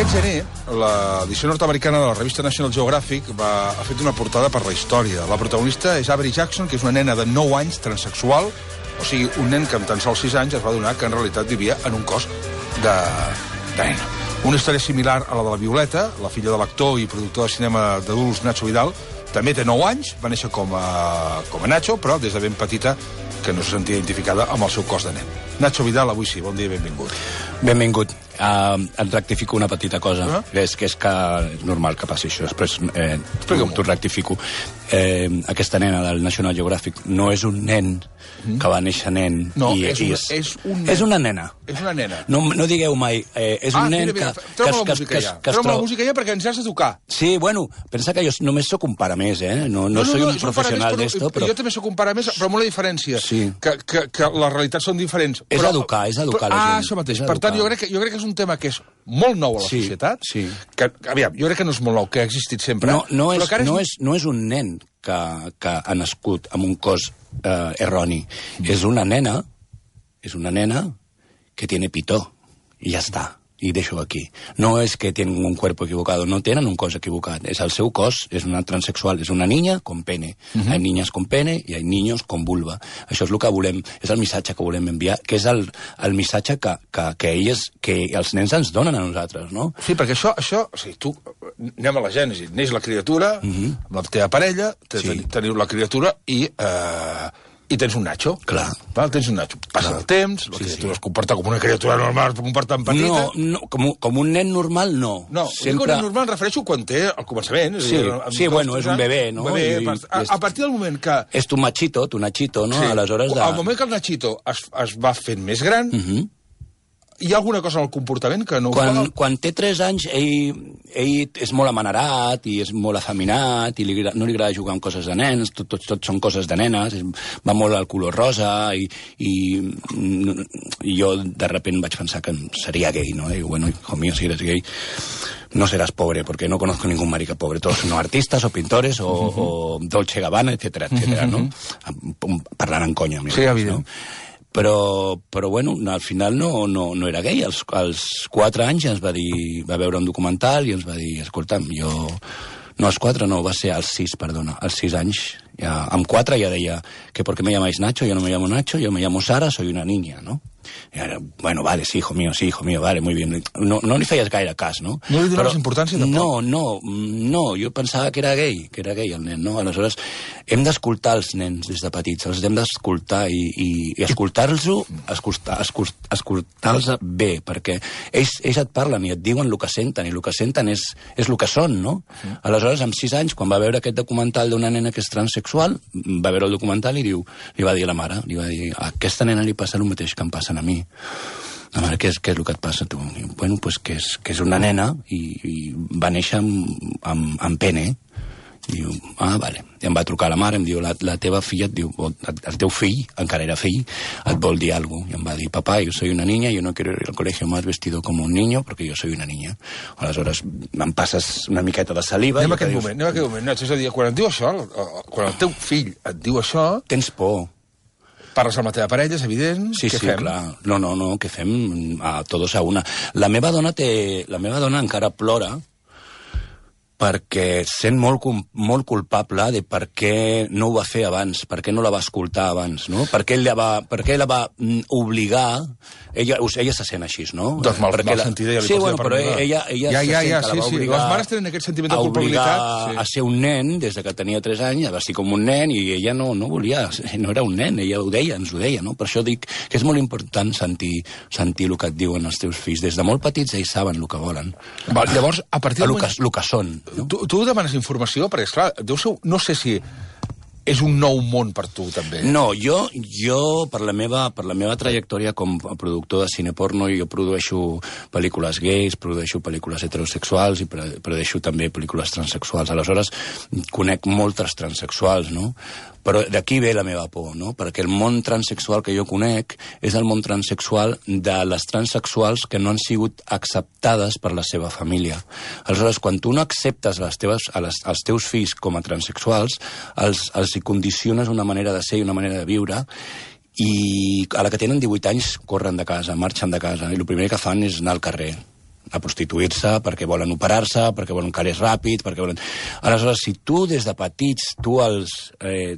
Aquest gener, l'edició nord-americana de la revista National Geographic ha fet una portada per la història. La protagonista és Avery Jackson, que és una nena de 9 anys, transsexual, o sigui, un nen que amb tan sols 6 anys es va adonar que en realitat vivia en un cos de nena. Una història similar a la de la Violeta, la filla de l'actor i productor de cinema d'adults Nacho Vidal. També té 9 anys, va néixer com a Nacho, però des de ben petita que no se sentia identificada amb el seu cos de nen. Nacho Vidal, avui sí, bon dia i benvingut. Benvingut. Et rectifico una petita cosa, que és normal que passi això. Després t'ho rectifico. Aquesta nena del National Geographic no és un nen que va néixer nen. No, és una nena. És una nena. No digueu mai, és un nen que... Treu-me la música ja perquè ens has de tocar. Sí, bueno, pensa que jo només sóc un pare més, no soy un professional d'esto, però... Jo també sóc un pare més, però amb una diferència, que les realitats són diferents. És educar la gent. Això mateix. Per tant, jo crec que és un tema que és molt nou a la societat, que, aviam, jo crec que no és molt nou, que ha existit sempre. No és un nen que ha nascut amb un cos erroni. És una nena que tiene pito, i ja està. I deixo aquí. No és que tenen un cuerpo equivocado, no tenen un cos equivocat. És el seu cos, és una transexual, és una niña con pene. Hay niñas con pene i hay niños con vulva. Això és el que volem, és el missatge que volem enviar, que és el missatge que els nens ens donen a nosaltres, no? Sí, perquè això o sigui, tu, anem a la gènesi, neix la criatura, amb la teva parella, teniu la criatura i tens un Nacho. Clar. Tens un Nacho. Passa el temps, la criatura es comporta com una criatura normal, com un part tan petita. No, com un nen normal, no. No, un nen normal em refereixo quan té el començament. Sí, bueno, és un bebè, no? A partir del moment que... És tu Nachito, no? Aleshores... Al moment que el Nachito es va fent més gran, hi ha alguna cosa en el comportament que no... Quan té 3 anys, ell és molt amanerat i és molt afeminat i no li agrada jugar amb coses de nens, tot són coses de nenes, va molt al color rosa i jo de repente vaig pensar que seria gay, ¿no? Y bueno, hijo mío, si eres gay no serás pobre, porque no conozco ningún marica pobre. Todos son artistas o pintores o Dolce Gabbana, etcétera, ¿no? Parlant en conya. Sí, evident. No? Però bueno, al final no era gay. Als 4 anys ens va veure un documental i ens va dir, escolta'm, jo... No, als 4 no, va ser als 6, perdona, als 6 anys. Amb 4 ja deia que ¿por qué me llamáis Nacho? Yo no me llamo Nacho, yo me llamo Sara, soy una niña, ¿no? I ara, bueno, vale, sí, hijo mío, vale, muy bien. No li feies gaire cas, no? No li donaves importància, tampoc? No, jo pensava que era gay el nen, no? Aleshores, hem d'escoltar els nens des de petits, els hem d'escoltar i escoltar-los bé, perquè ells et parlen i et diuen el que senten, i el que senten és el que són, no? Aleshores, amb 6 anys, quan va veure aquest documental d'una nena que és transsexual, va veure el documental i li va dir a la mare, li va dir, a aquesta nena li passa el mateix que em passa a mi. La mare, què és el que et passa? Bueno, pues que és una nena i va néixer amb pene. I diu, vale. I em va trucar la mare, em diu, la teva filla, et diu, el teu fill, encara era fill, et vol dir alguna cosa. I em va dir, papá, yo soy una niña, yo no quiero ir al colegio más vestido como un niño, porque yo soy una niña. Aleshores, em passes una miqueta de saliva... Anem a aquest moment, Nacho. És a dir, quan et diu això, quan el teu fill et diu això... Tens por. Parles amb la teva parella, és evident. Sí, clar. No, què fem? Todos a una. La meva dona encara plora perquè sent molt culpable de per què no ho va fer abans, per què no la va escoltar abans, no? Per què la va obligar... Ella se sent així, no? Doncs mal sentida, ja li pots dir per però ella se sent que la va obligar... Les mares tenen aquest sentiment de culpabilitat. A ser un nen, des que tenia 3 anys, va ser com un nen, i ella no volia, no era un nen, ella ens ho deia, no? Per això dic que és molt important sentir el que et diuen els teus fills. Des de molt petits ells saben el que volen. Llavors, a partir del moment... El que són. No? Tu demanes informació? Perquè, esclar, deu ser... No sé si és un nou món per tu, també. No, jo per la meva trajectòria com a productor de cine porno, jo produeixo pel·lícules gais, produeixo pel·lícules heterosexuals i produeixo també pel·lícules transsexuals. Aleshores, conec moltes transsexuals, no? Però d'aquí ve la meva por, no? Perquè el món transsexual que jo conec és el món transsexual de les transsexuals que no han sigut acceptades per la seva família. Aleshores, quan tu no acceptes els teus fills com a transsexuals, els hi condiciones una manera de ser i una manera de viure, i a la que tenen 18 anys corren de casa, marxen de casa, i el primer que fan és anar al carrer. a prostituir-se, perquè volen operar-se, perquè volen calés ràpid, perquè volen... Aleshores, si tu des de petits tu els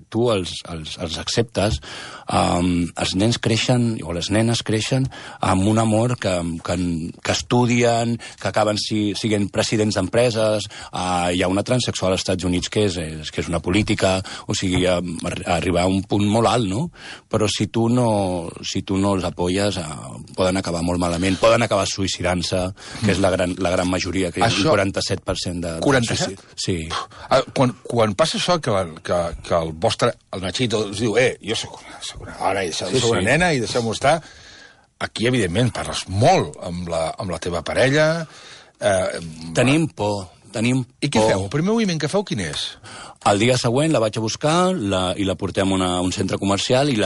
acceptes, els nens creixen, o les nenes creixen, amb un amor que estudien, que acaben siguent presidents d'empreses. Hi ha una transsexual als Estats Units que és una política, o sigui, arribar a un punt molt alt, no? Però si tu no els apoyes, poden acabar molt malament, poden acabar suïcidant-se, que és la gran majoria, que és el 47% de... 47? Sí. Quan passa això, que el vostre, el Nachito, us diu, jo soc una dona, i soc una nena, i deixeu-m'ho estar, aquí, evidentment, parles molt amb la teva parella... Tenim por. I què feu? El primer moviment que feu, quin és? El dia següent la vaig a buscar i la portem a un centre comercial i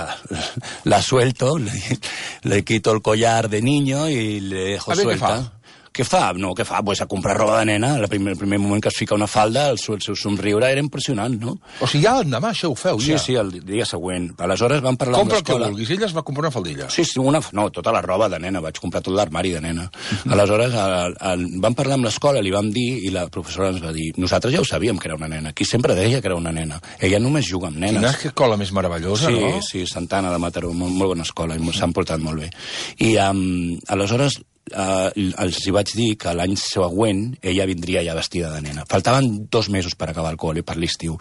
la suelto, le quito el collar de niño y le dejo suelta. Què fa? No, què fa? Pues a comprar roba de nena. El primer moment que es fica una falda, el seu somriure era impressionant, no? O sigui, ja l'endemà això ho feu, ja? Sí, el dia següent. Aleshores vam parlar amb l'escola... Compra el que vulguis. Ella es va comprar una faldilla. Sí, no, tota la roba de nena. Vaig comprar tot l'armari de nena. Aleshores vam parlar amb l'escola, li vam dir, i la professora ens va dir, nosaltres ja ho sabíem que era una nena. Qui sempre deia que era una nena. Ella només juga amb nenes. Quina escola més meravellosa, no? Sí, Santana de Mataró, molt bona escola, i s'han portat molt bé. I aleshores... els hi vaig dir que l'any següent ella vindria ja vestida de nena. Faltaven 2 mesos per acabar el col·le, per l'estiu.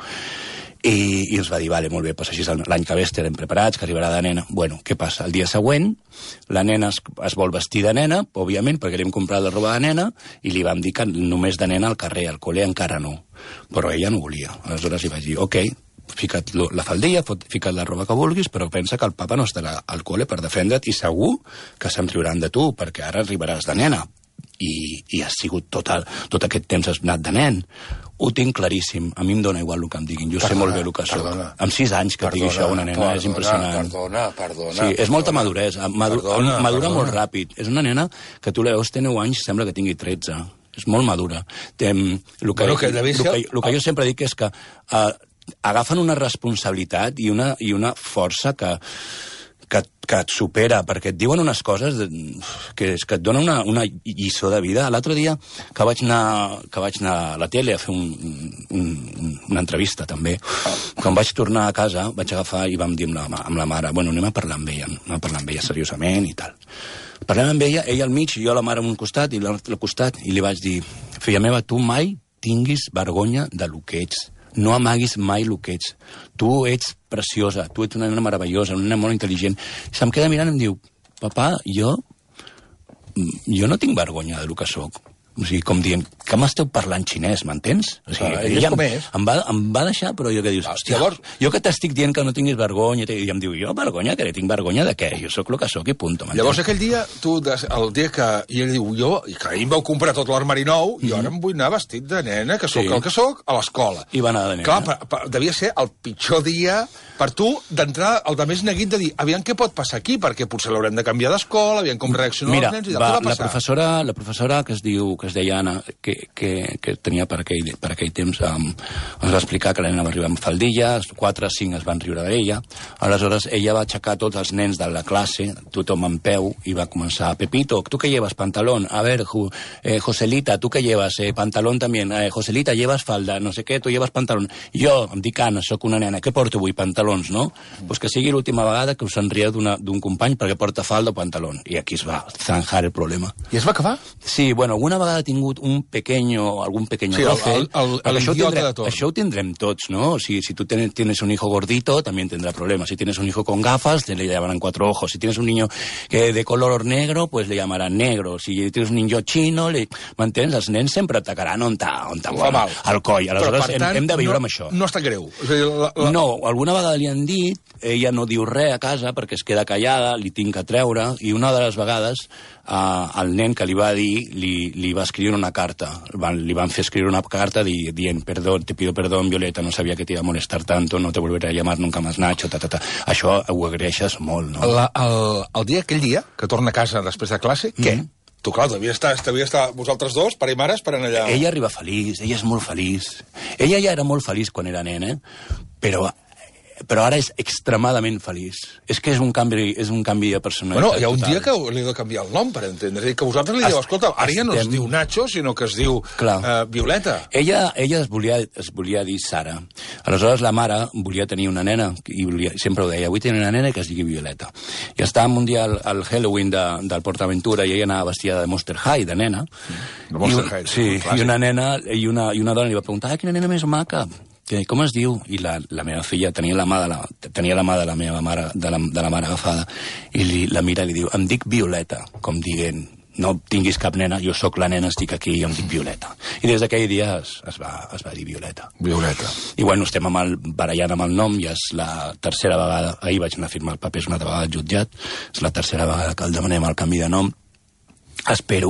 I ens va dir, vale, molt bé, doncs així l'any que ve estarem preparats, que arribarà de nena. Bueno, què passa? El dia següent, la nena es vol vestir de nena, òbviament, perquè li hem comprat la roba de nena, i li vam dir que només de nena al carrer, al col·le encara no. Però ella no volia. Aleshores li vaig dir, ok, fica't la faldilla, fica't la roba que vulguis, però pensa que el papa no estarà al col·le per defendre't i segur que se'n riuran de tu, perquè ara arribaràs de nena. I has sigut tot aquest temps has anat de nen. Ho tinc claríssim. A mi em dóna igual el que em diguin. Jo sé molt bé el que soc. Amb 6 anys que et digui això una nena és impressionant. Perdona. Sí, és molta maduresa. Madura molt ràpid. És una nena que tu la veus, té 9 anys, sembla que tingui 13. És molt madura. El que jo sempre dic és que agafen una responsabilitat i una força que et supera, perquè et diuen unes coses que et donen una lliçó de vida. L'altre dia que vaig anar a la tele a fer una entrevista, també, quan vaig tornar a casa vaig agafar i vam dir amb la mare, bueno, anem a parlar amb ella seriosament i tal. Parlem amb ella al mig, jo la mare a un costat i l'altre al costat, i li vaig dir, filla meva, tu mai tinguis vergonya de lo que ets. No amaguis mai el que ets. Tu ets preciosa, tu ets una nena meravellosa, una nena molt intel·ligent. I se'm queda mirant i em diu, papà, jo no tinc vergonya de lo que sóc. O sigui, com dient, que m'esteu parlant xinès, m'entens? O sigui, ella em va deixar, però jo que dius, hòstia, jo que t'estic dient que no tinguis vergonya, i em diu, jo vergonya, que tinc vergonya de què? Jo sóc el que sóc i punto, m'entens? Llavors aquell dia, el dia que ell diu, que ahir em vau comprar tot l'armari nou, i ara em vull anar vestit de nena, que sóc el que sóc, a l'escola. I va anar de nena. Clar, devia ser el pitjor dia per tu d'entrar el de més neguit de dir, aviam què pot passar aquí, perquè potser l'haurem de canviar d'escola, aviam com reaccionen els nens, i què va passar? La professora que es deia Anna, que tenia per aquell temps, ens va explicar que la nena va arribar amb faldilles, 4 o 5 es van riure d'ella. Aleshores, ella va aixecar tots els nens de la classe, tothom en peu, i va començar, Pepito, ¿tú qué llevas? Pantalón. A ver, Joselita, ¿tú qué llevas? Pantalón también. Joselita, llevas falda, no sé què, tu llevas pantalón. Jo, em dic Anna, sóc una nena, què porto avui? Pantalons, no? Pues que sigui l'última vegada que us enrieu d'un company perquè porta falda o pantalón. I aquí es va zanjar el problema. I es va acabar? Sí, bueno, alguna vegada ha tingut algún pequeño roce. Això ho tindrem tots, ¿no? Si tú tienes un hijo gordito, también tendrá problemas. Si tienes un hijo con gafas, le llamarán 4 ojos. Si tienes un niño de color negro, pues le llamarán negro. Si tienes un niño chino, m'entens? Els nens sempre atacaran on al coll. Aleshores hem de viure amb això. No està greu. No, alguna vegada li han dit, ella no diu res a casa perquè es queda callada, li tinc que treure, i una de les vegades el nen que li va dir li va escriure una carta. Li van fer escriure una carta dient, perdón, te pido perdón, Violeta, no sabía que te iba a molestar tanto, no te volveré a llamar nunca más Nacho, Això ho agraeixes molt, no? Aquell dia, que torna a casa després de classe, què? Tu, clar, devia estar vosaltres dos, pare i mare, esperant allà. Ella arriba feliç, ella és molt feliç. Ella ja era molt feliç quan era nena, però però ara és extremadament feliç. És que és un canvi de personalitat. Bueno, hi ha un dia que li he de canviar el nom, per entendre. És a dir, que vosaltres li dieu, escolta, ara ja no es diu Nacho, sinó que es diu Violeta. Ella es volia dir Sara. Aleshores, la mare volia tenir una nena, i sempre ho deia, vull tenir una nena que es digui Violeta. I estàvem un dia al Halloween del PortAventura i ella anava vestida de Monster High, de nena. De Monster High. Sí, i una nena, i una dona li va preguntar, quina nena més maca? Com es diu? I la meva filla tenia la mà de la meva mare, de la mare agafada, i la mira i li diu, em dic Violeta, com dient, no tinguis cap nena, jo sóc la nena, estic aquí i em dic Violeta. I des d'aquell dia es va dir Violeta. Violeta. I bueno, estem barallant amb el nom, i és la tercera vegada, ahir vaig anar a firmar el paper una altra vegada al jutjat, és la tercera vegada que el demanem el canvi de nom. Espero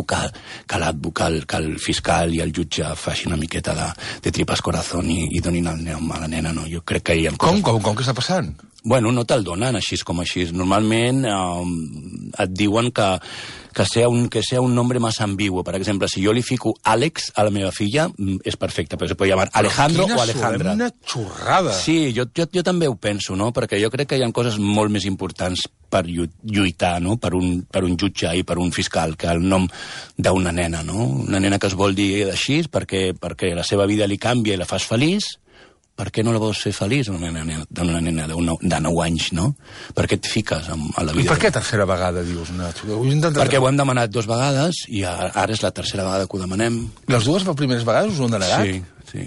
que el fiscal i el jutge facin una miqueta de tripas corazón i donin el nom a la nena, no? Jo crec que hi ha coses... Com què està passant? Bueno, no te'l donen així com així. Normalment et diuen que sea un nombre más ambiguo. Per exemple, si jo li fico Àlex a la meva filla, és perfecte, però se pot llamar Alejandro o Alejandra. Quina xorrada! Sí, jo també ho penso, no? Perquè jo crec que hi ha coses molt més importants per lluitar, no? Per un jutge i per un fiscal, que el nom d'una nena, no? Una nena que es vol dir així perquè la seva vida li canvia i la fas feliç. Per què no la vols fer feliç, una nena de 9 anys, no? Per què et fiques a la vida? I per què tercera vegada, dius, Nacho? Perquè ho hem demanat 2 vegades i ara és la tercera vegada que ho demanem. Les 2 primeres vegades us ho han denegat? Sí.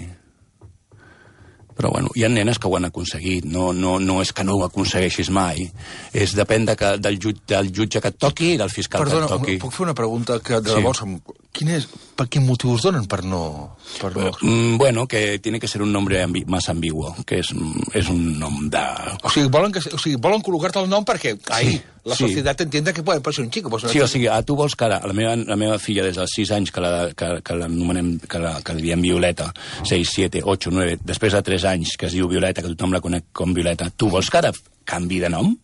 Però, bueno, hi ha nenes que ho han aconseguit. No és que no ho aconsegueixis mai. Depèn del jutge que et toqui i del fiscal que et toqui. Puc fer una pregunta que de debò... Per quin motiu us donen per no... Bueno, que tiene que ser un nombre más ambiguo, que és un nom de... O sigui, volen col·locar-te el nom perquè la societat entienda que pot ser un xico. Sí, o sigui, tu vols que ara la meva filla des dels 6 anys que l'anomenem, que li diem Violeta, 6, 7, 8, 9, després de 3 anys que es diu Violeta, que tothom la conec com Violeta, tu vols que ara canvi de nom?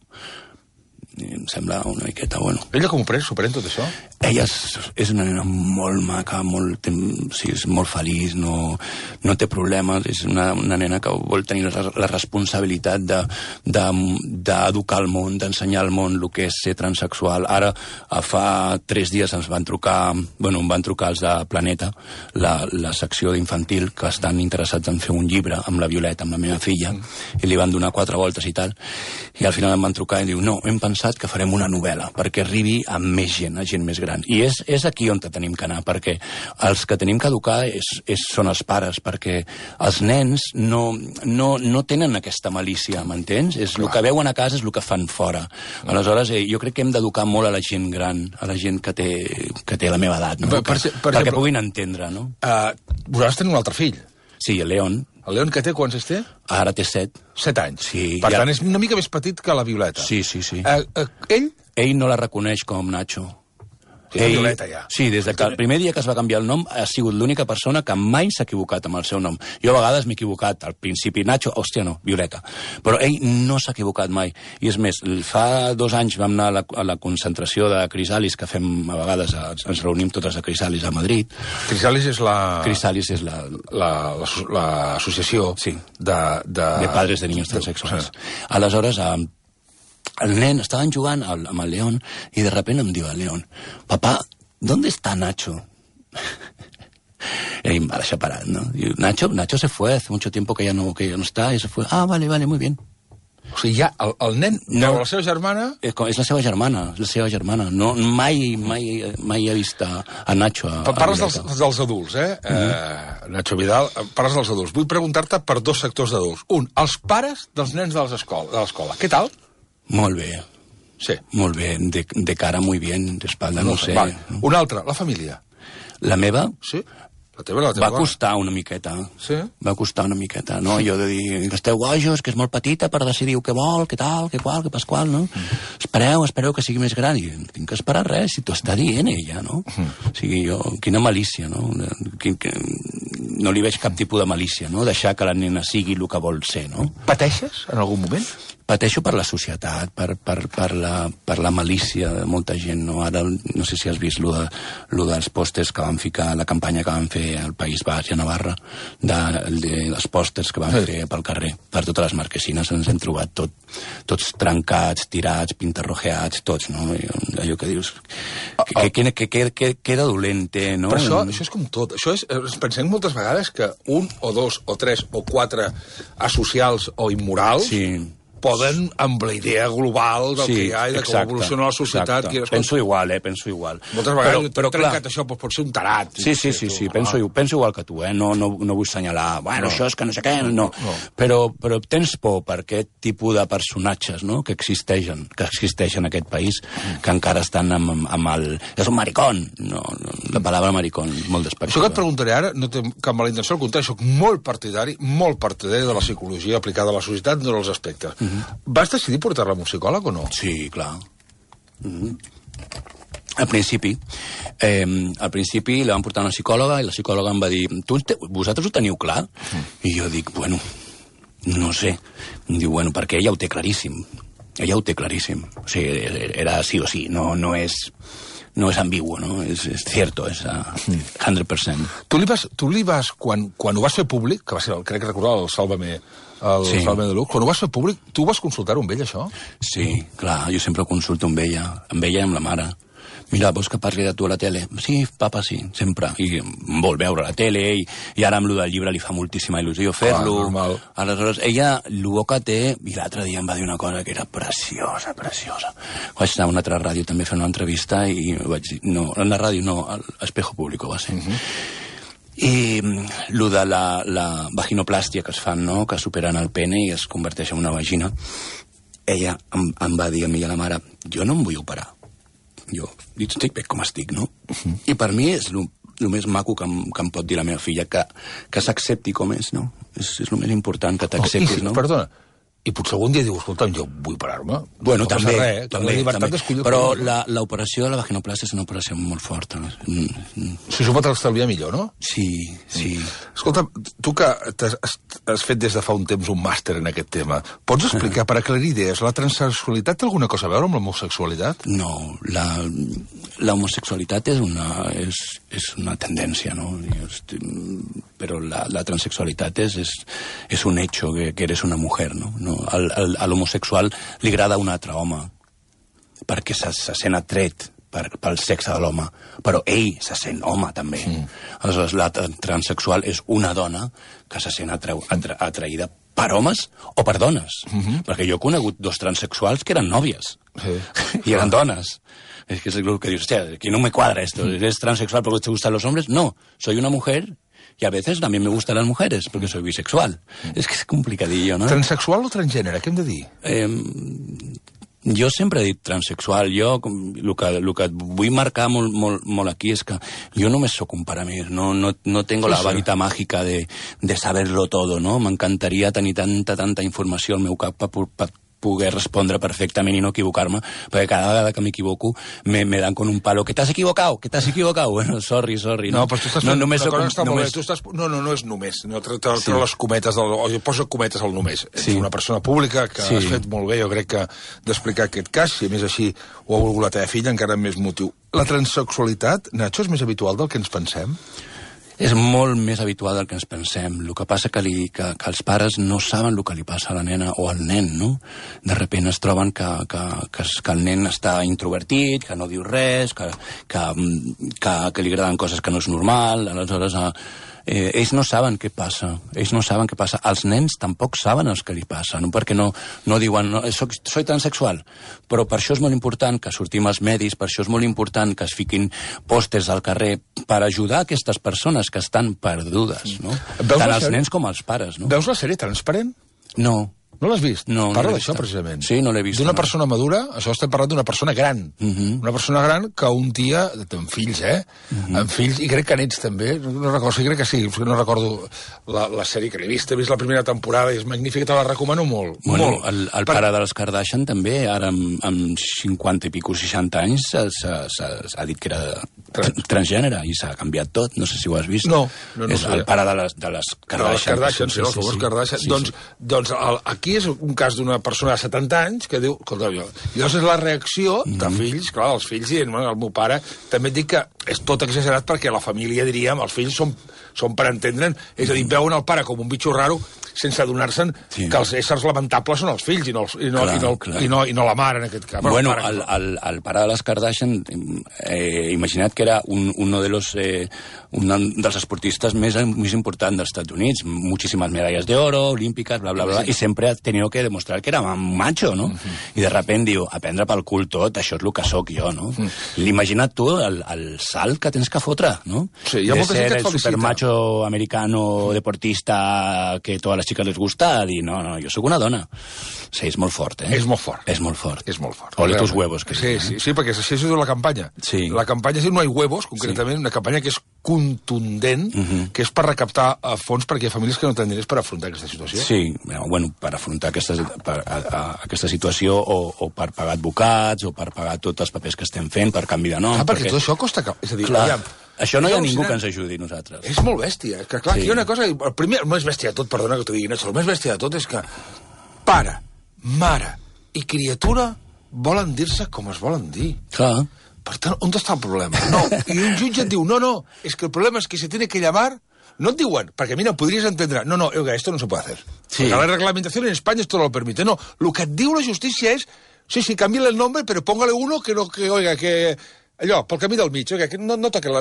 Em sembla una miqueta, bueno. Ella com ho pren? S'ho pren tot això? Ella és una nena molt maca, és molt feliç, no té problemes, és una nena que vol tenir la responsabilitat d'educar el món, d'ensenyar al món el que és ser transsexual. Ara, fa 3 dies em van trucar els de Planeta, la secció d'infantil, que estan interessats en fer un llibre amb la Violeta, amb la meva filla, i li van donar 4 voltes i tal, i al final em van trucar i diu, no, hem pensat que farem una novel·la perquè arribi a més gent, a gent més gran. I és aquí on tenim que anar, perquè els que tenim que educar són els pares, perquè els nens no tenen aquesta malícia, m'entens? El que veuen a casa és el que fan fora. Aleshores, jo crec que hem d'educar molt a la gent gran, a la gent que té la meva edat, no? Perquè puguin entendre, no? Vosaltres teniu un altre fill? Sí, el León. El León que té, quants anys té? Ara té 7. 7 anys? Sí. Per tant, és una mica més petit que la Violeta. Sí. Ell? Ell no la reconeix com Nacho. Violeta, ja. Sí, des que el primer dia que es va canviar el nom ha sigut l'única persona que mai s'ha equivocat amb el seu nom. Jo a vegades m'he equivocat, al principi Nacho, hòstia no, Violeta. Però ell no s'ha equivocat mai. I és més, fa 2 anys vam anar a la concentració de Crisalis, que fem a vegades, ens reunim totes a Crisalis a Madrid. Crisalis és Crisalis és l'associació de padres de niños transexuals. Aleshores, el nen, estaven jugant amb el León i de repente em diu el León, papá, ¿dónde está Nacho? Y em va deixar parat, ¿no? Y Nacho se fue, hace mucho tiempo que ya no está, y se fue. Ah, vale, muy bien. O sigui, ja el nen veu la seva germana... És la seva germana, No, mai he vist a Nacho. Parles dels adults, Nacho Vidal, parles dels adults. Vull preguntar-te per 2 sectors d'adults. Un, els pares dels nens de l'escola. Què tal? Molt bé. Sí. Molt bé, de cara muy bien, de espalda no sé. Vale. Un altre, la família. La meva? Sí. La teva va costar una miqueta. Sí? Va costar una miqueta, no? Jo de dir, que esteu bojos, que és molt petita per decidir què vol, què tal, què qual, què pasqual, no? Espereu que sigui més gran. I tinc que esperar res, si t'ho està dient ella, no? O sigui, quina malícia, no? No li veig cap tipus de malícia, no? Deixar que la nena sigui el que vol ser, no? Pateixes en algun moment? Pateixo per la societat, per la malícia de molta gent, no? Ara, no sé si has vist lo dels pòsters que van ficar, la campanya que van fer al País Basc i a Navarra, dels pòsters que van fer pel carrer, per totes les marquesines, ens hem trobat tots trencats, tirats, pintarrojeats, tots, no? Allò que dius, que queda dolent, no? Però això és com tot. Això és, pensem moltes vegades que un o dos o tres o quatre asocials o immorals poden, amb la idea global del que hi ha i de com evoluciona la societat... Penso igual, penso igual. Moltes vegades t'he trencat això, pot ser un tarat. Sí, penso igual que tu, no vull assenyalar, bueno, això és que no sé què, no. Però tens por per aquest tipus de personatges, no?, que existeixen en aquest país, que encara estan amb el... És un maricón, no, la paraula maricón, molt despectiva. Això que et preguntaré ara no té cap mala intenció, al contrari, soc molt partidari de la psicologia aplicada a la societat en tots els aspectes. Vas decidir portar-la a un psicòleg o no? Sí, clar. Al principi la van portar a una psicòloga i la psicòloga em va dir, vosaltres ho teniu clar? I jo dic, bueno, no sé. Em diu, bueno, perquè ella ho té claríssim. O sigui, era sí o sí, no és ambiguo, no? És cierto, és 100%. Tu li vas, quan ho vas fer públic, que va ser, crec recordar, el Sálvame de Luz, quan ho vas fer públic, tu vas consultar-ho amb ell, això? Sí, clar, jo sempre ho consulto amb ella i amb la mare. Mira, vols que parli de tu a la tele? Sí, papa, sí, sempre. I em vol veure a la tele, i ara amb lo del llibre li fa moltíssima il·lusió fer-lo. Aleshores, ella, el que té, i l'altre dia em va dir una cosa que era preciosa. Vaig estar a una altra ràdio també fent una entrevista i vaig dir, no, en la ràdio no, a l'Espejo Público va ser. I el de la vaginoplàstia que es fan, no?, que superen el pene i es converteix en una vagina, ella em va dir a mi i a la mare, jo no em vull operar. Jo estic bé com estic, no? I per mi és el més maco que em pot dir la meva filla, que s'accepti com és, no? És el més important, que t'acceptis, no? Perdona, i potser algun dia diu, escolta'm, jo vull operar-me. Bueno, també. Però la l'operació de la vaginoplàstia és una operació molt forta. Si s'ho pot estalviar millor, no? Sí. Escolta, tu que has fet des de fa un temps un màster en aquest tema, pots explicar, per aclarir idees, la transsexualitat té alguna cosa a veure amb l'homosexualitat? No, l'homosexualitat és una tendència, no? Però la transsexualitat és un hecho, que eres una mujer, no? A l'homosexual li agrada un altre home perquè se sent atret pel sexe de l'home, però ell se sent home també. Aleshores, la transsexual és una dona que se sent atraïda per homes o per dones, perquè jo he conegut dos transsexuals que eren nòvies i eren dones. Es que es el que dius, hostia, que no me cuadra esto, ¿eres transexual porque te gustan los hombres? No, soy una mujer y a veces también me gustan las mujeres porque soy bisexual. Es que és complicadillo, no? Transsexual o transgènere, què hem de dir? Jo sempre he dit transsexual. Jo el que vull marcar molt aquí és que jo només sóc un paramir, no tengo la varita mágica de saberlo todo, no? M'encantaria tenir tanta informació al meu cap per poder respondre perfectament i no equivocar-me, perquè cada vegada que m'equivoco me dan con un palo, que t'has equivocado. Bueno, sorry. No, però tu estàs fent una cosa que està molt bé. No és només. No treu les cometes, jo poso cometes al només. Ets una persona pública que has fet molt bé, jo crec que d'explicar aquest cas, si a més així ho ha volgut la teva filla, encara amb més motiu. La transsexualitat, Nacho, és més habitual del que ens pensem? És molt més habitual del que ens pensem. El que passa que els pares no saben el que li passa a la nena o al nen, no? De sobte es troben que el nen està introvertit, que no diu res, que li agraden coses que no és normal. Aleshores, ells no saben què passa. Els nens tampoc saben el que li passa, no? Perquè no diuen, soy transexual. Però per això és molt important que sortim als medis, per això és molt important que es fiquin pòsters al carrer per ajudar aquestes persones que estan perdudes, no? Tant els nens com els pares, no? Veus la sèrie Transparent? No. No l'has vist? No, parla d'això, precisament. Sí, no l'he vist. D'una persona madura, això estem parlant d'una persona gran. Una persona gran que un dia, amb fills, amb fills, i crec que nets també, no recordo, sí, crec que sí, no recordo la sèrie que l'he vist la primera temporada, i és magnífica, te la recomano molt. Bueno, el pare de les Kardashian també, ara amb 50 i pico, 60 anys, s'ha dit que era transgènere, i s'ha canviat tot, no sé si ho has vist. No és el pare de les Kardashian. Sí, els famós Kardashian. Doncs aquí és un cas d'una persona de 70 anys que diu, escolta, llavors és la reacció de fills, clar, els fills dient, el meu pare, també et dic que és tot exagerat perquè la família, diríem, els fills són per entendre'n, és a dir, veuen el pare com un bitxo raro sense adonar-se'n que els éssers lamentables són els fills i no la mare, en aquest cas. Bueno, el pare de les Kardashian, imagina't que era un dels esportistes més importants dels Estats Units, muchísimas medallas de oro, olímpicas, bla, bla, bla, i sempre ha tenido que demostrar que era un macho, no? I de repent diu, a prendre pel cul tot, això és el que sóc jo, no? Imagina't tu el salt que tens que fotre, no? Sí, hi ha molta gent que et felicita. De ser el supermacho americano deportista que todas las chicas les gusta, a dir, no, jo sóc una dona. Sí, és molt fort, És molt fort. És molt fort. És molt fort. Ole tus huevos. Sí, perquè així és la campanya. Sí. La campanya és No hay huevos, concretament, una campanya que és contundent, que és per recaptar fons perquè hi ha famílies que no tenen diners per afrontar aquesta situació. Sí, bueno, per afrontar aquesta situació o per pagar advocats o per pagar tots els papers que estem fent, per canvi de nom. Perquè tot això costa... És a dir, clar, això no hi ha ningú que ens ajudi, nosaltres. És molt bèstia. Que clar, aquí hi ha una cosa... El més bèstia de tot, perdona que t'ho digui, el més bèstia de tot és que pare, mare i criatura volen dir-se com es volen dir. Clar. Per tant, on està el problema? No, i un jutge et diu, no, és que el problema es que se tiene que llamar... No et diuen, perquè mira, podries entendre, no, esto no se puede hacer. Sí. Porque la reglamentación en España esto no lo permite. No, lo que et diu la justícia és, sí, cámbiale el nombre, pero póngale uno que allò, pel camí del mig, que no toque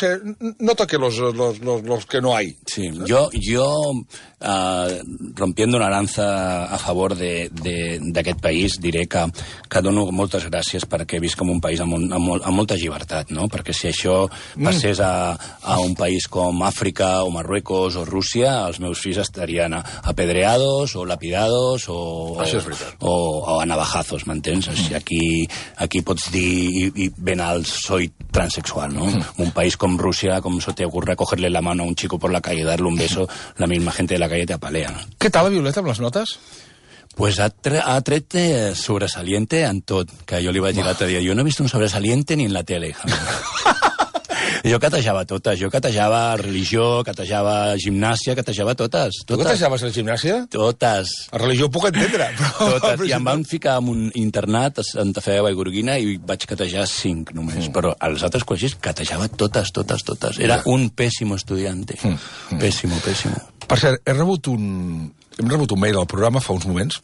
los que no hay. Sí, yo rompiendo una lanza a favor d'aquest país, diré que dono moltes gràcies perquè visc en un país amb molta llibertat, no? Perquè si això passés a un país com Àfrica o Marruecos o Rússia, els meus fills estarien apedreados o lapidados o a navajazos, m'entens? Aquí pots dir i ben alt soy transexual, ¿no? Un país como Rusia, como se te ocurre cogerle la mano a un chico por la calle y darle un beso, la misma gente de la calle te apalea. Què tal la Violeta amb les notes? Pues ha tret sobresaliente en tot, que jo li vaig dir l'altre dia. Jo no he vist un sobresaliente ni en la tele. Jo catejava totes. Jo catejava religió, catejava gimnàsia, catejava totes. Tu catejaves la gimnàsia? Totes. La religió ho puc entendre. Totes. I em van ficar en un internat a Santa Fe de Vallgorguina i vaig catejar 5 només. Però als altres col·legis catejava totes. Era un pèssim estudiante. Pèssim. Per cert, hem rebut un mail al programa fa uns moments.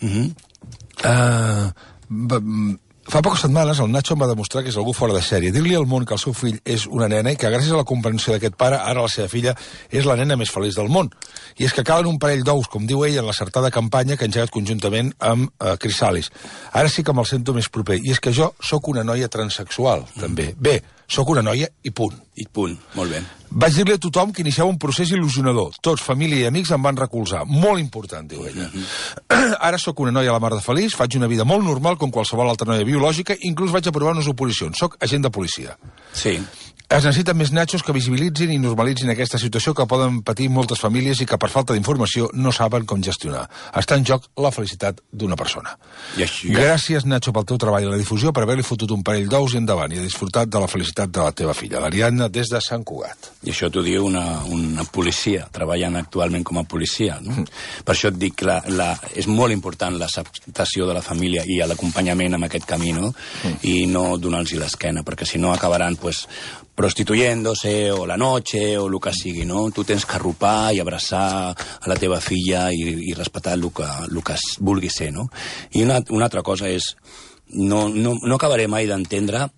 Fa poques setmanes el Nacho em va demostrar que és algú fora de sèrie. Dir-li al món que el seu fill és una nena i que gràcies a la comprensió d'aquest pare, ara la seva filla és la nena més feliç del món. I és que calen un parell d'ous, com diu ell, en l'acertada campanya que ha engegat conjuntament amb Crisalis. Ara sí que me'l sento més proper. I és que jo sóc una noia transexual, també. Bé, sóc una noia i punt. I punt, molt bé. Vaig dir-li a tothom que iniciava un procés il·lusionador. Tots, família i amics, em van recolzar. Molt important, diu ella. Ara sóc una noia a la mar de feliç, faig una vida molt normal com qualsevol altra noia biològica, inclús vaig aprovar unes oposicions. Soc agent de policia. Sí. Es necessiten més nachos que visibilitzin i normalitzin aquesta situació que poden patir moltes famílies i que per falta d'informació no saben com gestionar. Està en joc la felicitat d'una persona. Gràcies, Nacho, pel teu treball i la difusió, per haver-li fotut un parell d'ous i endavant, i a disfrutat de la felicitat de la teva filla, l'Ariadna, des de Sant Cugat. I això t'ho diu una policia, treballant actualment com a policia, no? Per això et dic que és molt important l'acceptació de la família i l'acompanyament en aquest camí, no? I no donar-los l'esquena, perquè si no acabaran, pues, prostituyéndose, o la noche, o el que sigui, no? Tu tens que arropar i abraçar a la teva filla i respectar el que vulgui ser, no? I una altra cosa és, no acabaré mai d'entendre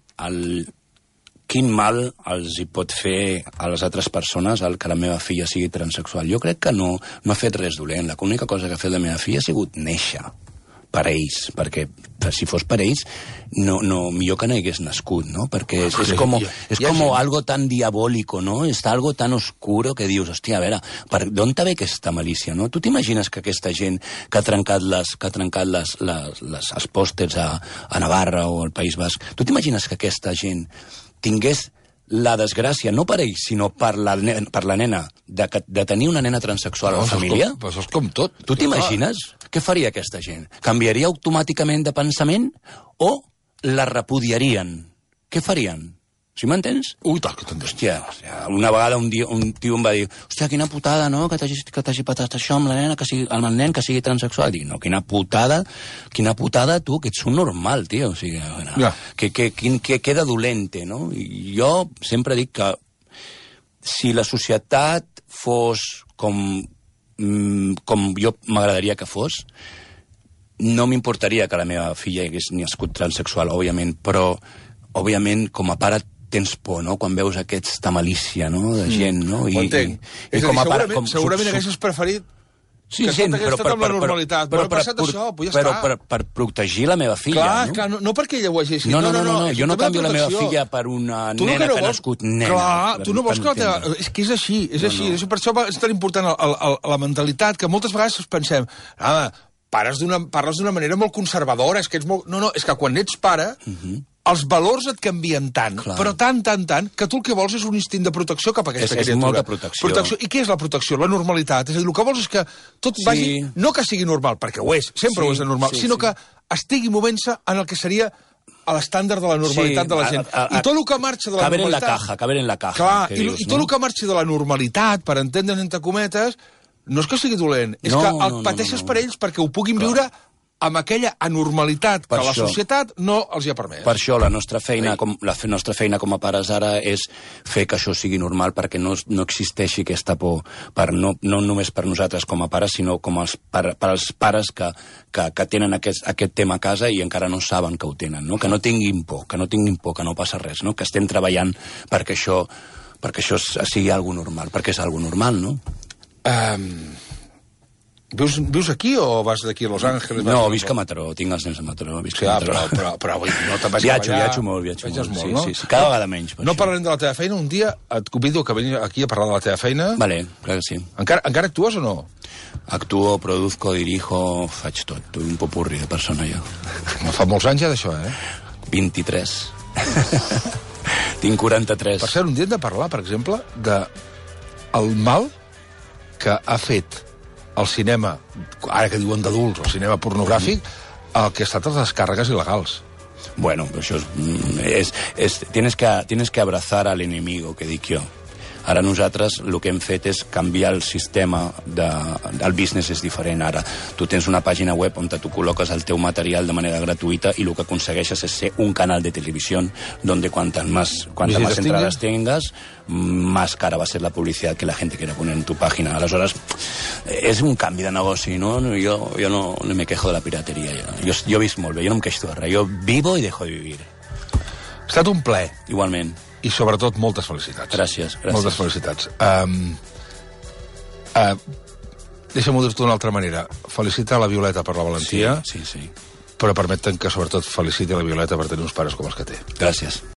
quin mal els hi pot fer a les altres persones el que la meva filla sigui transexual. Jo crec que no ha fet res dolent. L'única cosa que ha fet la meva filla ha sigut néixer per ells, perquè si fos per ells millor que no hagués nascut, no? Perquè és com algo tan diabólico, no? És algo tan oscuro que dius, hòstia, a veure, d'on te ve aquesta malícia, no? Tu t'imagines que aquesta gent que ha trencat els pòsters a Navarra o al País Basc, tu t'imagines que aquesta gent tingués la desgràcia, no per ells, sinó per la nena, de tenir una nena transexual a la família? Però això és com tot. Tu t'imagines? Què faria aquesta gent? Canviaria automàticament de pensament o la repudiarien? Què farien? Sí m'entens? Ui, tal, que t'entenc. Hòstia, una vegada un tio em va dir hòstia, quina putada, no?, que t'hagi patat això amb la nena, amb el nen que sigui transexual. Dic, no, quina putada, tu, que ets un normal, tio. O sigui, bueno, que queda dolente, no? I jo sempre dic que si la societat fos com jo m'agradaria que fos, no m'importaria que la meva filla hagués nascut transexual, òbviament, però, òbviament, com a pare tens por, no?, quan veus aquesta malícia, no?, de gent, no? Ho entenc. És a dir, segurament haguessis preferit que tot hagués estat amb la normalitat. Però ha passat això, pues ja està. Però per protegir la meva filla, no? Clar, no perquè ella ho hagi escrit. No, jo no canvio la meva filla per una nena que ha nascut nena. Clar, tu no vols que la teva... És que és així, és així. Per això és tan important la mentalitat, que moltes vegades pensem, parles d'una manera molt conservadora, és que ets molt... No, és que quan ets pare... Els valors et canvien tant, però tant, que tu el que vols és un instint de protecció cap a aquesta criatura. És molta protecció. I què és la protecció? La normalitat. És a dir, el que vols és que tot vagi... No que sigui normal, perquè ho és, sempre ho és de normal, sinó que estigui movent-se en el que seria a l'estàndard de la normalitat de la gent. I tot el que marxa de la normalitat... Caber en la caja. Clar, i tot el que marxa de la normalitat, per entendre'n entre cometes, no és que sigui dolent, és que el pateixes per ells perquè ho puguin viure amb aquella anormalitat que la societat no els hi ha permès. Per això la nostra feina com a pares ara és fer que això sigui normal, perquè no existeixi aquesta por, no només per nosaltres com a pares, sinó com per als pares que tenen aquest tema a casa i encara no saben que ho tenen, no? Que no tinguin por, que no passa res, no? Que estem treballant perquè això sigui algo normal, perquè és algo normal, no? Vius aquí o vas d'aquí a Los Angeles? No, visc a Mataró, tinc els nens a Mataró. Però no te'n vas viatjo molt. No? Sí, cada vegada menys. No parlarem de la teva feina. Un dia et convido que vengui aquí a parlar de la teva feina. Vale, clar que sí. Encara actues o no? Actuo, produzco, dirijo, faig tot. Un popurri de persona, jo. Fa molts anys ja d'això, 23. Tinc 43. Per cert, un dia hem de parlar, per exemple, del mal que ha fet el cinema, ara que diuen d'adults, el cinema pornogràfic, el que ha estat les descàrregues il·legals. Bueno, però això tienes que abrazar al enemigo, que dic jo. Ara nosaltres el que hem fet és canviar el sistema, el business és diferent ara. Tu tens una pàgina web on tu col·loques el teu material de manera gratuïta i el que aconsegueixes és ser un canal de televisió donde cuantas más entradas tengas, más cara va a ser la publicidad que la gente quiera poner en tu página. Aleshores, és un canvi de negoci, no? Jo no me quejo de la pirateria. Jo visc molt bé, jo no em queixo de res. Jo vivo i dejo de vivir. Ha estat un plaer. Igualment. I sobretot moltes felicitats. Gràcies. Moltes felicitats. Deixa'm-ho dir-t'ho d'una altra manera. Felicita la Violeta per la valentia. Sí. Però permeten que sobretot feliciti la Violeta per tenir uns pares com els que té. Gràcies.